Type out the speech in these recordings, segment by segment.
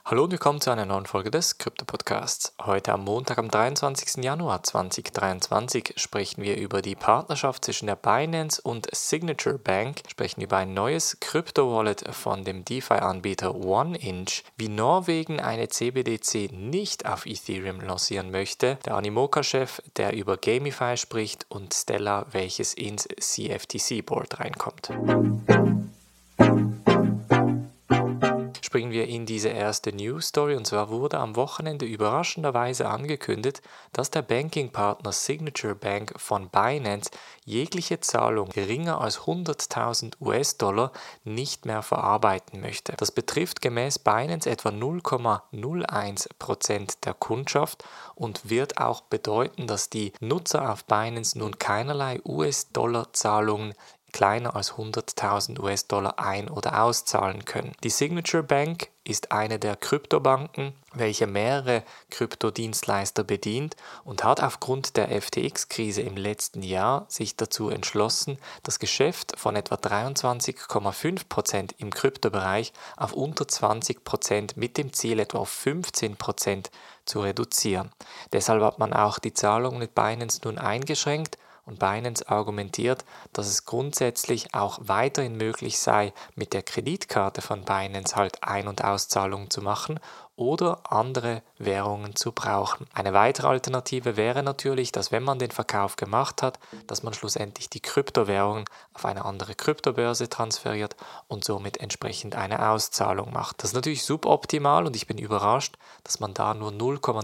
Hallo und willkommen zu einer neuen Folge des Krypto-Podcasts. Heute am Montag, am 23. Januar 2023 sprechen wir über die Partnerschaft zwischen der Binance und Signature Bank, sprechen über ein neues Krypto-Wallet von dem DeFi-Anbieter OneInch, wie Norwegen eine CBDC nicht auf Ethereum lancieren möchte, der Animoca-Chef, der über Gamify spricht und Stellar, welches ins CFTC-Board reinkommt. Springen wir in diese erste News-Story, und zwar wurde am Wochenende überraschenderweise angekündigt, dass der Banking-Partner Signature Bank von Binance jegliche Zahlung geringer als 100.000 US-Dollar nicht mehr verarbeiten möchte. Das betrifft gemäß Binance etwa 0,01% der Kundschaft und wird auch bedeuten, dass die Nutzer auf Binance nun keinerlei US-Dollar-Zahlungen kleiner als 100.000 US-Dollar ein- oder auszahlen können. Die Signature Bank ist eine der Kryptobanken, welche mehrere Kryptodienstleister bedient und hat aufgrund der FTX-Krise im letzten Jahr sich dazu entschlossen, das Geschäft von etwa 23,5% im Kryptobereich auf unter 20% mit dem Ziel etwa auf 15% zu reduzieren. Deshalb hat man auch die Zahlungen mit Binance nun eingeschränkt. Und Binance argumentiert, dass es grundsätzlich auch weiterhin möglich sei, mit der Kreditkarte von Binance halt Ein- und Auszahlungen zu machen oder andere Währungen zu brauchen. Eine weitere Alternative wäre natürlich, dass wenn man den Verkauf gemacht hat, dass man schlussendlich die Kryptowährungen auf eine andere Kryptobörse transferiert und somit entsprechend eine Auszahlung macht. Das ist natürlich suboptimal und ich bin überrascht, dass man da nur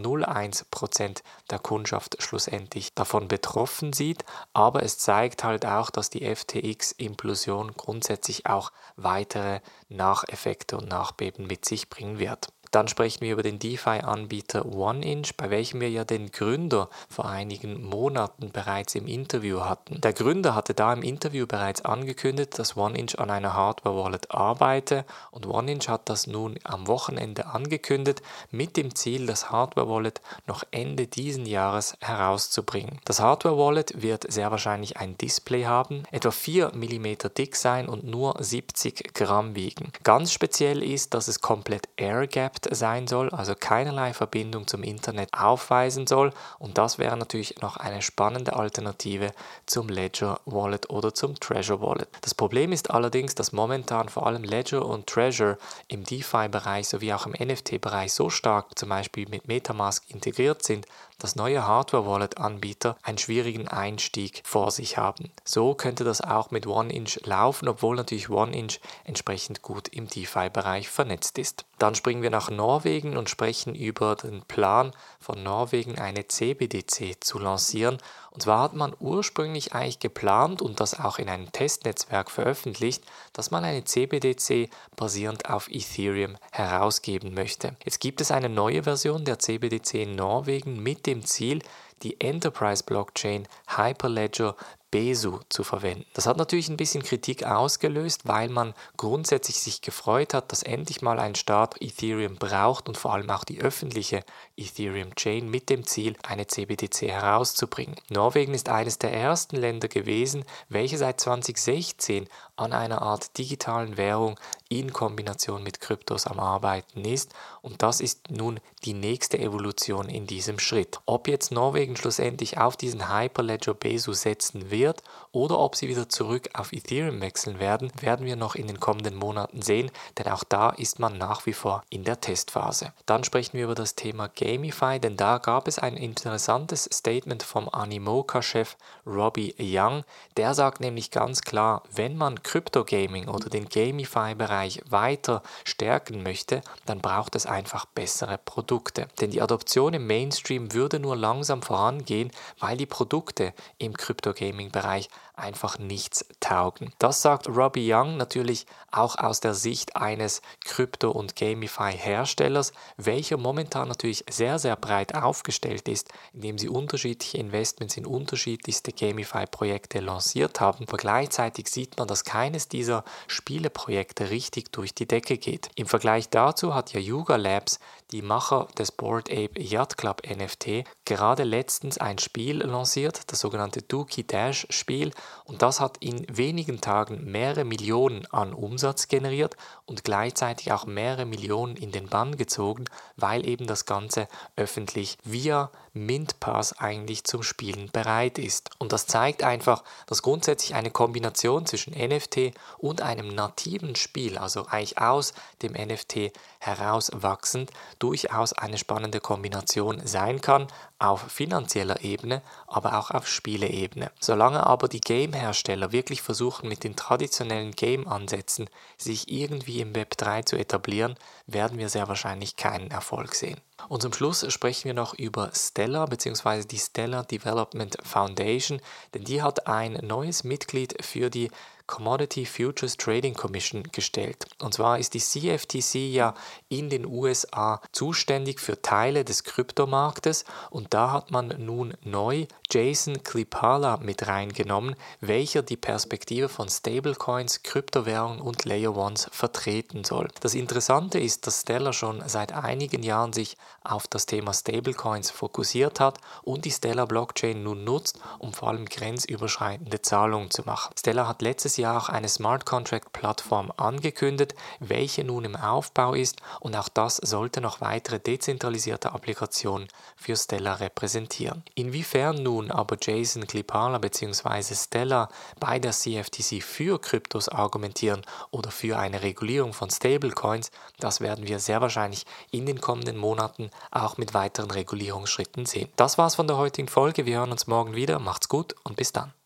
0,01% der Kundschaft schlussendlich davon betroffen sieht, aber es zeigt halt auch, dass die FTX-Implosion grundsätzlich auch weitere Nacheffekte und Nachbeben mit sich bringen wird. Dann sprechen wir über den DeFi-Anbieter OneInch, bei welchem wir ja den Gründer vor einigen Monaten bereits im Interview hatten. Der Gründer hatte da im Interview bereits angekündigt, dass OneInch an einer Hardware-Wallet arbeite und OneInch hat das nun am Wochenende angekündigt, mit dem Ziel, das Hardware-Wallet noch Ende diesen Jahres herauszubringen. Das Hardware-Wallet wird sehr wahrscheinlich ein Display haben, etwa 4 mm dick sein und nur 70 Gramm wiegen. Ganz speziell ist, dass es komplett air-gapped sein soll, also keinerlei Verbindung zum Internet aufweisen soll, und das wäre natürlich noch eine spannende Alternative zum Ledger Wallet oder zum Treasure Wallet. Das Problem ist allerdings, dass momentan vor allem Ledger und Treasure im DeFi-Bereich sowie auch im NFT-Bereich so stark zum Beispiel mit MetaMask integriert sind, dass neue Hardware-Wallet-Anbieter einen schwierigen Einstieg vor sich haben. So könnte das auch mit OneInch laufen, obwohl natürlich OneInch entsprechend gut im DeFi-Bereich vernetzt ist. Dann springen wir nach Norwegen und sprechen über den Plan von Norwegen, eine CBDC zu lancieren. Und zwar hat man ursprünglich eigentlich geplant und das auch in einem Testnetzwerk veröffentlicht, dass man eine CBDC basierend auf Ethereum herausgeben möchte. Jetzt gibt es eine neue Version der CBDC in Norwegen mit dem Ziel, die Enterprise Blockchain Hyperledger Besu zu verwenden. Das hat natürlich ein bisschen Kritik ausgelöst, weil man grundsätzlich sich gefreut hat, dass endlich mal ein Staat Ethereum braucht und vor allem auch die öffentliche Ethereum Chain mit dem Ziel, eine CBDC herauszubringen. Norwegen ist eines der ersten Länder gewesen, welche seit 2016 an einer Art digitalen Währung in Kombination mit Kryptos am Arbeiten ist, und das ist nun die nächste Evolution in diesem Schritt. Ob jetzt Norwegen schlussendlich auf diesen Hyperledger Besu setzen wird oder ob sie wieder zurück auf Ethereum wechseln werden, werden wir noch in den kommenden Monaten sehen, denn auch da ist man nach wie vor in der Testphase. Dann sprechen wir über das Thema Gamify, denn da gab es ein interessantes Statement vom Animoca-Chef Robbie Young. Der sagt nämlich ganz klar, wenn man Crypto-Gaming oder den Gamify-Bereich weiter stärken möchte, dann braucht es einfach bessere Produkte. Denn die Adoption im Mainstream würde nur langsam vorangehen, weil die Produkte im Crypto-Gaming-Bereich einfach nichts taugen. Das sagt Robbie Young natürlich auch aus der Sicht eines Krypto- und Gamify-Herstellers, welcher momentan natürlich sehr, sehr breit aufgestellt ist, indem sie unterschiedliche Investments in unterschiedlichste Gamify-Projekte lanciert haben. Aber gleichzeitig sieht man, dass keines dieser Spieleprojekte richtig durch die Decke geht. Im Vergleich dazu hat ja Yuga Labs, die Macher des Bored Ape Yacht Club NFT, gerade letztens ein Spiel lanciert, das sogenannte Dookie Dash Spiel, und das hat in wenigen Tagen mehrere Millionen an Umsatz generiert und gleichzeitig auch mehrere Millionen in den Bann gezogen, weil eben das Ganze öffentlich via Mint Pass eigentlich zum Spielen bereit ist. Und das zeigt einfach, dass grundsätzlich eine Kombination zwischen NFT und einem nativen Spiel, also eigentlich aus dem NFT herauswachsend, durchaus eine spannende Kombination sein kann, auf finanzieller Ebene, aber auch auf Spieleebene. Solange aber die Game-Hersteller wirklich versuchen, mit den traditionellen Game-Ansätzen sich irgendwie im Web 3 zu etablieren, werden wir sehr wahrscheinlich keinen Erfolg sehen. Und zum Schluss sprechen wir noch über Stellar bzw. die Stellar Development Foundation, denn die hat ein neues Mitglied für die Commodity Futures Trading Commission gestellt. Und zwar ist die CFTC ja in den USA zuständig für Teile des Kryptomarktes und da hat man nun neu Jason Klipala mit reingenommen, welcher die Perspektive von Stablecoins, Kryptowährungen und Layer Ones vertreten soll. Das Interessante ist, dass Stellar schon seit einigen Jahren sich auf das Thema Stablecoins fokussiert hat und die Stellar Blockchain nun nutzt, um vor allem grenzüberschreitende Zahlungen zu machen. Stellar hat letztes Jahr auch eine Smart Contract Plattform angekündigt, welche nun im Aufbau ist und auch das sollte noch weitere dezentralisierte Applikationen für Stellar repräsentieren. Inwiefern nun aber Jason Klipala bzw. Stellar bei der CFTC für Kryptos argumentieren oder für eine Regulierung von Stablecoins, das werden wir sehr wahrscheinlich in den kommenden Monaten auch mit weiteren Regulierungsschritten sehen. Das war's von der heutigen Folge. Wir hören uns morgen wieder. Macht's gut und bis dann.